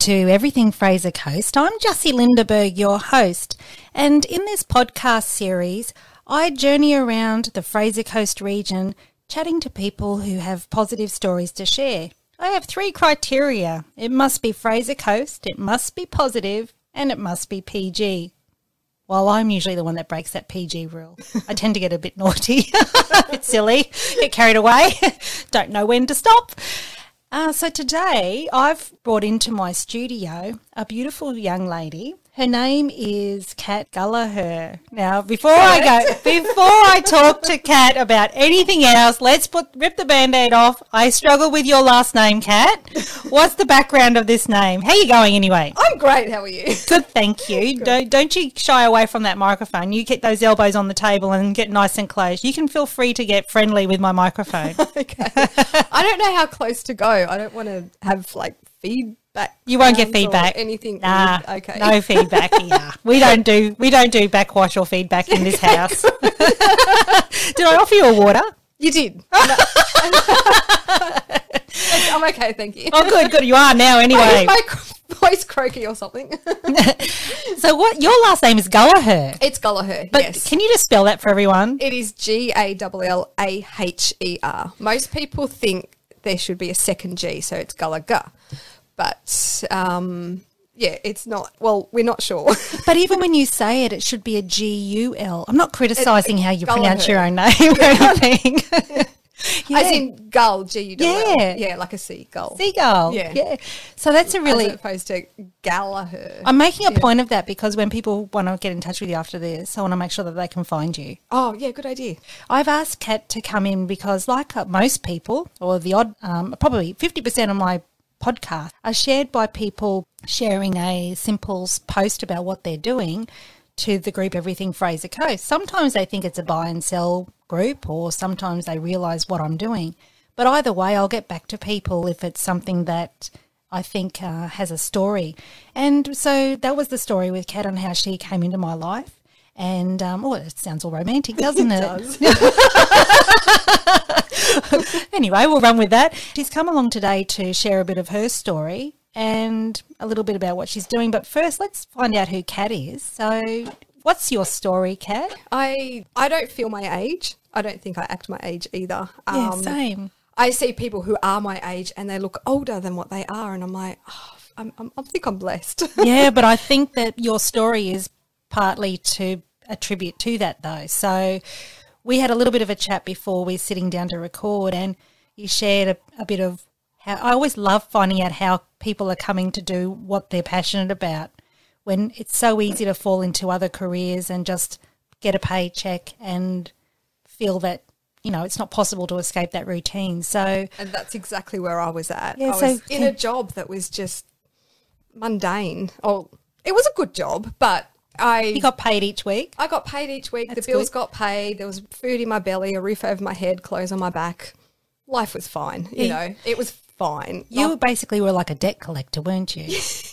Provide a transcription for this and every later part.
to Everything Fraser Coast. I'm Jussie Lindeberg, your host, and in this podcast series, I journey around the Fraser Coast region chatting to people who have positive stories to share. I have 3 criteria. It must be Fraser Coast, it must be positive, and it must be PG. Well, I'm usually the one that breaks that PG rule. I tend to get a bit naughty, a bit silly, get carried away, don't know when to stop. So today I've brought into my studio a beautiful young lady. Her name is Kat Gallagher. Now, before I talk to Kat about anything else, let's rip the Band-Aid off. I struggle with your last name, Kat. What's the background of this name? How are you going anyway? I'm great. How are you? Good, thank you. Don't you shy away from that microphone. You get those elbows on the table and get nice and close. You can feel free to get friendly with my microphone. Okay. I don't know how close to go. I don't want to have feedback. You won't get feedback. Anything? Nah, okay. No feedback here. We don't do backwash or feedback in this house. Did I offer you a water? You did. I'm okay, thank you. Oh, good. You are now anyway. Is my voice croaky or something? So what? Your last name is Gallagher. It's Gallagher, But yes. can you just spell that for everyone? It is Gallaher. Most people think there should be a second G, so it's Gallagher. But, it's not. Well, we're not sure. But even when you say it, it should be a G-U-L. I'm not criticising how you pronounce your own name or anything. Yeah. As in gull, G-U-L-L. Yeah. Yeah, like a seagull. Seagull. Yeah. So that's a really... As opposed to Gallagher. I'm making a point of that because when people want to get in touch with you after this, I want to make sure that they can find you. Oh, yeah, good idea. I've asked Kat to come in because like most people, or the odd, probably 50% of my podcast are shared by people sharing a simple post about what they're doing to the group Everything Fraser Coast. Sometimes they think it's a buy and sell group or sometimes they realise what I'm doing. But either way, I'll get back to people if it's something that I think has a story. And so that was the story with Kat on how she came into my life. And, it sounds all romantic, doesn't it? It does. Anyway, we'll run with that. She's come along today to share a bit of her story and a little bit about what she's doing. But first, let's find out who Kat is. So what's your story, Kat? I don't feel my age. I don't think I act my age either. Yeah, same. I see people who are my age and they look older than what they are. And I'm like, I think I'm blessed. Yeah, but I think that your story is partly to attribute to that though. So we had a little bit of a chat before we were sitting down to record and you shared a bit of how I always love finding out how people are coming to do what they're passionate about when it's so easy to fall into other careers and just get a paycheck and feel that, it's not possible to escape that routine. So, and that's exactly where I was at. Yeah, I was in a job that was just mundane. Oh, it was a good job, but You got paid each week? I got paid each week. That's the bills good. got paid. There was food in my belly, a roof over my head, clothes on my back. Life was fine, It was fine. You basically were like a debt collector, weren't you?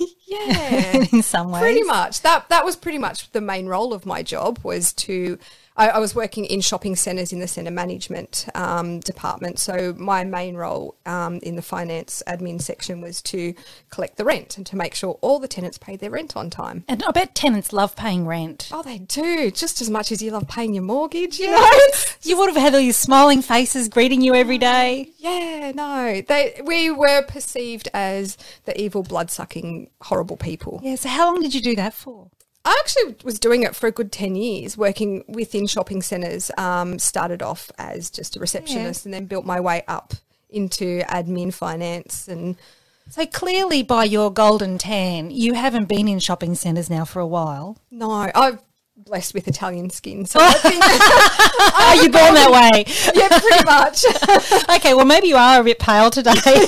Yeah. In some ways. Pretty much. That was pretty much the main role of my job was to I was working in shopping centres in the centre management department. So my main role in the finance admin section was to collect the rent and to make sure all the tenants paid their rent on time. And I bet tenants love paying rent. Oh, they do, just as much as you love paying your mortgage, you Yeah. know. You would have had all these smiling faces greeting you every day. Yeah, no. We were perceived as the evil, blood-sucking, horrible people. Yeah, so how long did you do that for? I actually was doing it for a good 10 years, working within shopping centres. Started off as just a receptionist and then built my way up into admin, finance and... So clearly by your golden tan, you haven't been in shopping centres now for a while. No, I'm blessed with Italian skin. So I think... Are you born that way? Yeah, pretty much. Okay, well maybe you are a bit pale today.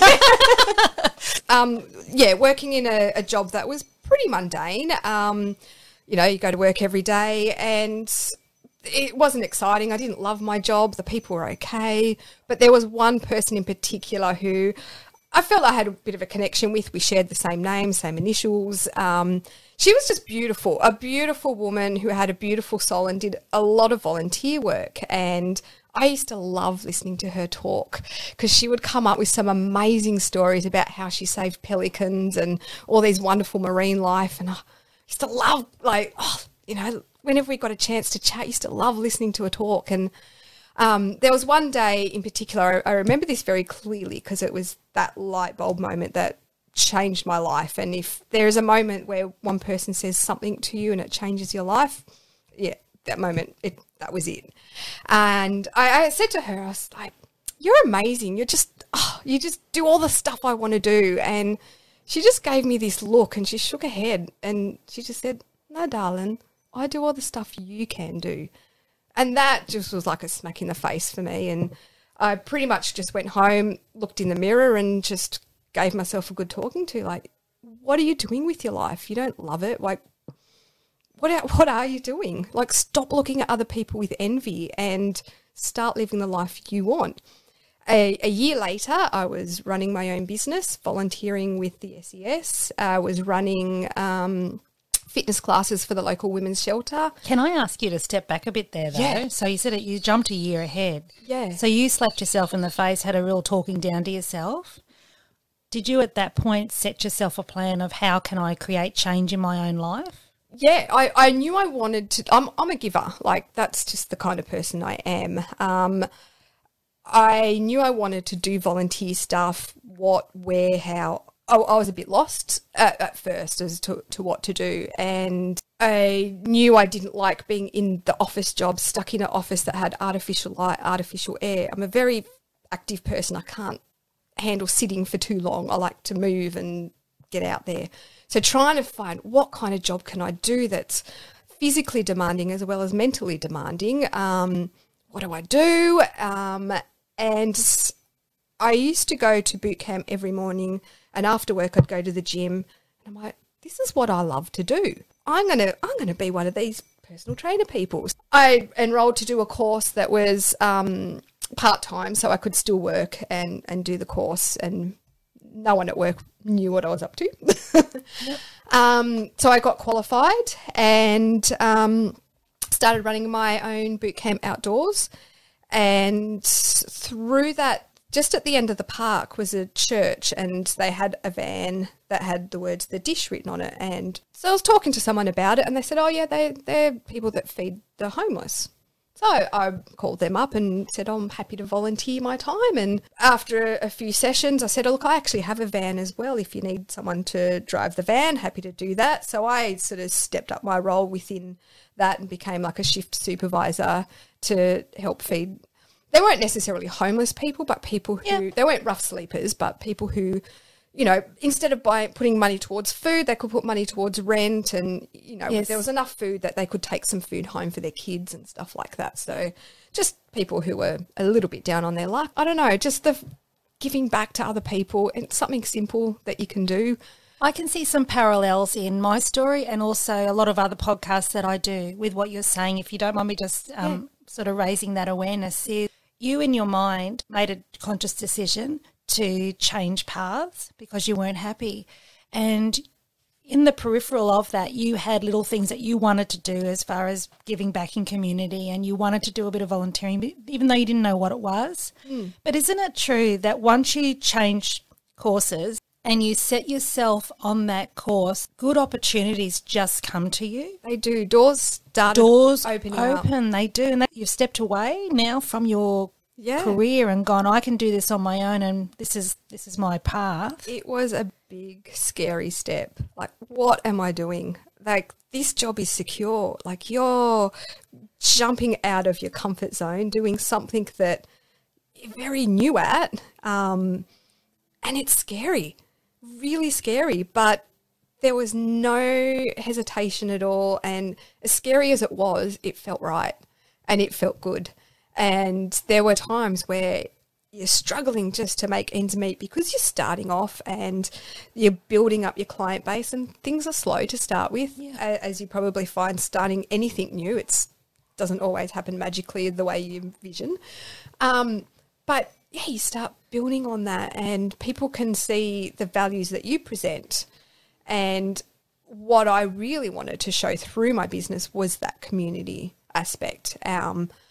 Working in a job that was pretty mundane. You go to work every day and it wasn't exciting. I didn't love my job. The people were okay. But there was one person in particular who I felt I had a bit of a connection with. We shared the same name, same initials. She was just beautiful, a beautiful woman who had a beautiful soul and did a lot of volunteer work. And I used to love listening to her talk because she would come up with some amazing stories about how she saved pelicans and all these wonderful marine life. And I used to love, whenever we got a chance to chat, I used to love listening to her talk. And there was one day in particular, I remember this very clearly because it was that light bulb moment that changed my life. And if there is a moment where one person says something to you and it changes your life, yeah, that moment, that was it. And I said to her, I was like, you're amazing. You just do all the stuff I want to do. And she just gave me this look and she shook her head and she just said, no, darling, I do all the stuff you can do. And that just was like a smack in the face for me. And I pretty much just went home, looked in the mirror and just gave myself a good talking to. Like, what are you doing with your life? You don't love it. Like, what are you doing? Like, stop looking at other people with envy and start living the life you want. A year later, I was running my own business, volunteering with the SES. I was running fitness classes for the local women's shelter. Can I ask you to step back a bit there, though? Yeah. So you said you jumped a year ahead. Yeah. So you slapped yourself in the face, had a real talking down to yourself. Did you at that point set yourself a plan of how can I create change in my own life? Yeah, I knew I wanted to. I'm a giver. Like, that's just the kind of person I am. I knew I wanted to do volunteer stuff, what, where, how. I was a bit lost at first as to what to do. And I knew I didn't like being in the office job, stuck in an office that had artificial light, artificial air. I'm a very active person. I can't handle sitting for too long. I like to move and get out there. So trying to find what kind of job can I do that's physically demanding as well as mentally demanding. What do I do? And I used to go to boot camp every morning, and after work I'd go to the gym. And I'm like, this is what I love to do. I'm gonna be one of these personal trainer people. I enrolled to do a course that was part-time, so I could still work and do the course, and no one at work knew what I was up to. So I got qualified and started running my own boot camp outdoors. And through that, just at the end of the park was a church, and they had a van that had the words "The Dish" written on it. And so I was talking to someone about it, and they said, oh yeah, they're people that feed the homeless. So I called them up and said, I'm happy to volunteer my time. And after a few sessions, I said, look, I actually have a van as well. If you need someone to drive the van, happy to do that. So I sort of stepped up my role within that and became like a shift supervisor to help feed. They weren't necessarily homeless people, but people who, they weren't rough sleepers, but people who, you know, instead of putting money towards food, they could put money towards rent, and, you know, there was enough food that they could take some food home for their kids and stuff like that. So just people who were a little bit down on their luck. I don't know, just the giving back to other people, and something simple that you can do. I can see some parallels in my story and also a lot of other podcasts that I do with what you're saying. If you don't mind me just sort of raising that awareness, is you in your mind made a conscious decision to change paths because you weren't happy. And in the peripheral of that, you had little things that you wanted to do as far as giving back in community, and you wanted to do a bit of volunteering, even though you didn't know what it was. But isn't it true that once you change courses and you set yourself on that course, good opportunities just come to you? They do. Doors opening up. They do. And you've stepped away now from your career and gone, I can do this on my own, and this is my path. It was a big, scary step. Like, what am I doing? Like, this job is secure. Like, you're jumping out of your comfort zone, doing something that you're very new at, and it's scary, really scary, but there was no hesitation at all, and as scary as it was, it felt right and it felt good. And there were times where you're struggling just to make ends meet because you're starting off and you're building up your client base, and things are slow to start with. As you probably find, starting anything new, it doesn't always happen magically the way you envision. But you start building on that, and people can see the values that you present. And what I really wanted to show through my business was that community aspect.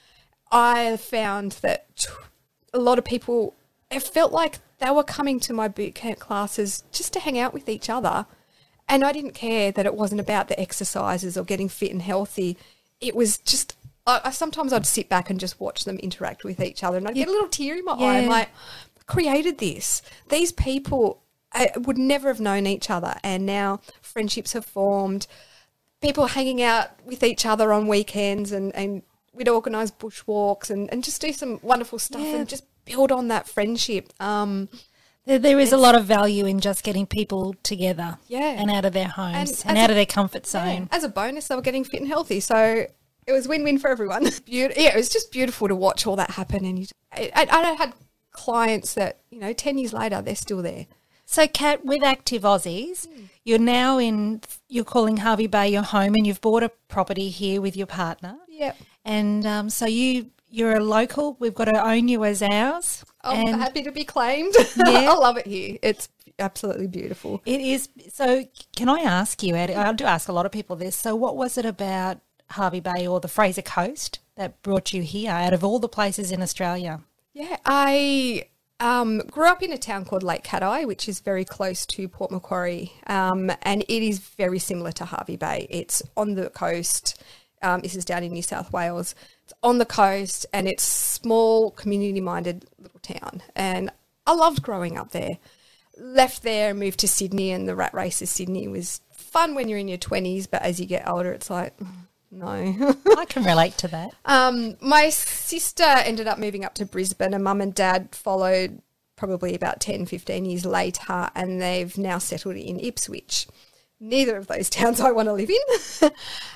I found that a lot of people, it felt like they were coming to my boot camp classes just to hang out with each other. And I didn't care that it wasn't about the exercises or getting fit and healthy. It was just, sometimes I'd sit back and just watch them interact with each other, and I'd get a little tear in my eye. I'm like, I created this. These people would never have known each other, and now friendships have formed. People hanging out with each other on weekends, and we'd organise bushwalks and just do some wonderful stuff and just build on that friendship. There is a lot of value in just getting people together and out of their homes and out of their comfort zone. As a bonus, they were getting fit and healthy, so it was win-win for everyone. It was just beautiful to watch all that happen. And I had clients that, 10 years later, they're still there. So, Kat, with Active Aussies, you're calling Hervey Bay your home, and you've bought a property here with your partner. Yep. And so you're a local. We've got to own you as ours. I'm happy to be claimed. I love it here. It's absolutely beautiful. It is. So can I ask you, I do ask a lot of people this, so what was it about Hervey Bay or the Fraser Coast that brought you here out of all the places in Australia? Yeah, I grew up in a town called Lake Cat-Eye, which is very close to Port Macquarie, and it is very similar to Hervey Bay. It's on the coast. This is down in New South Wales. It's on the coast, and it's small, community-minded little town. And I loved growing up there. Left there and moved to Sydney, and the rat race of Sydney was fun when you're in your 20s, but as you get older, it's like, no. I can relate to that. My sister ended up moving up to Brisbane, and Mum and Dad followed probably about 10, 15 years later, and they've now settled in Ipswich. Neither of those towns I want to live in.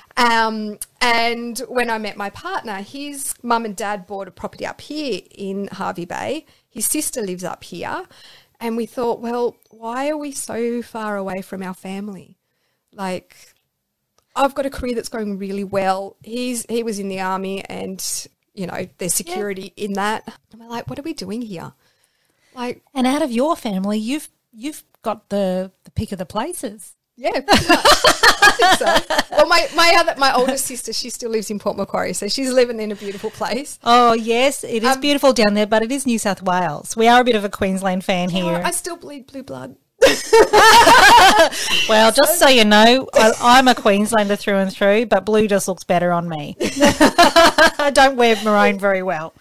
And when I met my partner, his mum and dad bought a property up here in Hervey Bay. His sister lives up here. And we thought, well, why are we so far away from our family? Like, I've got a career that's going really well. He was in the army, and, there's security in that. And we're like, what are we doing here? Like, and out of your family, you've got the pick of the places. Yeah, pretty much. I think so. Well, my oldest sister, she still lives in Port Macquarie, so she's living in a beautiful place. Oh, yes, it is beautiful down there, but it is New South Wales. We are a bit of a Queensland fan here. I still bleed blue blood. Well, just so you know, I'm a Queenslander through and through, but blue just looks better on me. I don't wear maroon very well.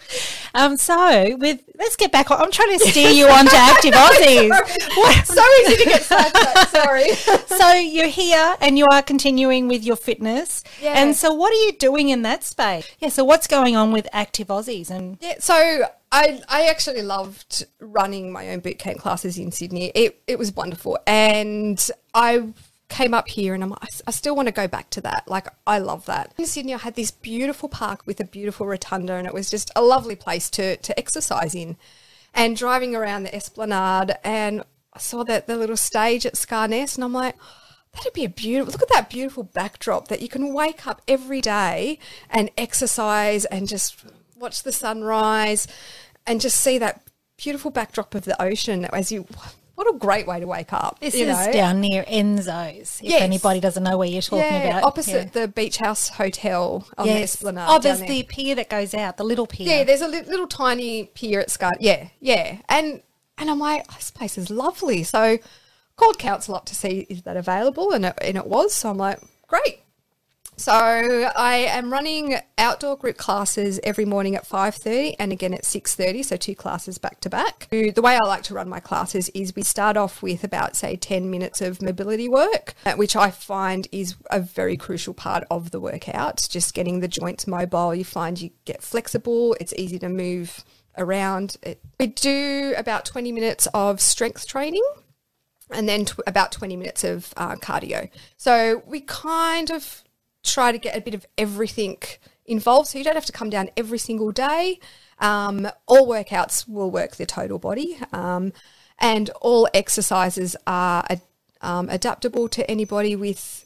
Let's get back on. I'm trying to steer you on to Active Aussies. So easy to get sidetracked, sorry. So you're here and you are continuing with your fitness. Yeah. And so what are you doing in that space? Yeah, so what's going on with Active Aussies? So I actually loved running my own boot camp classes in Sydney. It was wonderful. And I came up here and I still want to go back to that. Like, I love that. In Sydney, I had this beautiful park with a beautiful rotunda, and it was just a lovely place to exercise in. And driving around the Esplanade, and I saw the little stage at Scarness, and I'm like, that'd be a beautiful, look at that beautiful backdrop that you can wake up every day and exercise and just watch the sunrise and just see that beautiful backdrop of the ocean as you... What a great way to wake up. This is down near Enzo's, if anybody doesn't know where you're talking about. Opposite the Beach House Hotel on the Esplanade. Oh, there's the pier that goes out, the little pier. Yeah, there's a little tiny pier at Scar. Yeah. And I'm like, this place is lovely. So called council up to see is that available, and it was. So I'm like, great. So I am running outdoor group classes every morning at 5:30 and again at 6:30, so 2 classes back to back. The way I like to run my classes is we start off with about, say, 10 minutes of mobility work, which I find is a very crucial part of the workout, just getting the joints mobile. You find you get flexible, it's easy to move around. We do about 20 minutes of strength training, and then about 20 minutes of cardio. So we kind of try to get a bit of everything involved, so you don't have to come down every single day. All workouts will work the total body, and all exercises are adaptable to anybody with,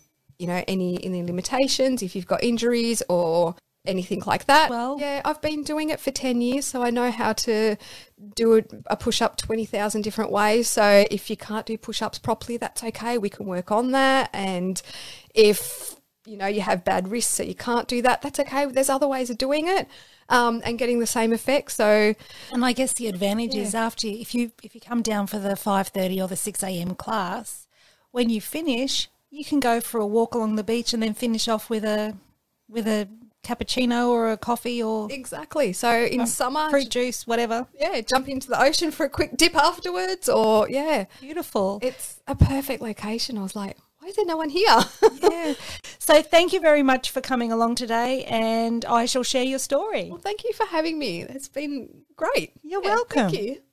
any limitations, if you've got injuries or anything like that. Well, yeah, I've been doing it for 10 years, so I know how to do a push-up 20,000 different ways. So if you can't do push-ups properly, that's okay. We can work on that. And if you know, you have bad wrists, so you can't do that. That's okay. There's other ways of doing it and getting the same effect. So, and I guess the advantage is after if you come down for the 5:30 or the 6 a.m. class, when you finish, you can go for a walk along the beach and then finish off with a cappuccino or a coffee or exactly. So in summer, fruit juice, whatever. Yeah, jump into the ocean for a quick dip afterwards, or Beautiful. It's a perfect location. I was like, why is there no one here? Yeah. So thank you very much for coming along today, and I shall share your story. Well, thank you for having me. It's been great. You're welcome. Thank you.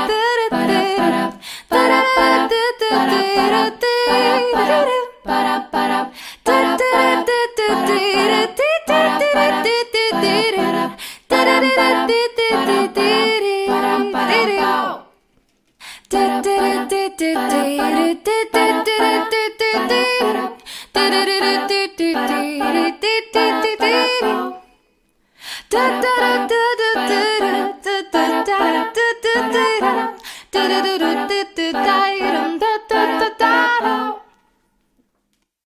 Ba-da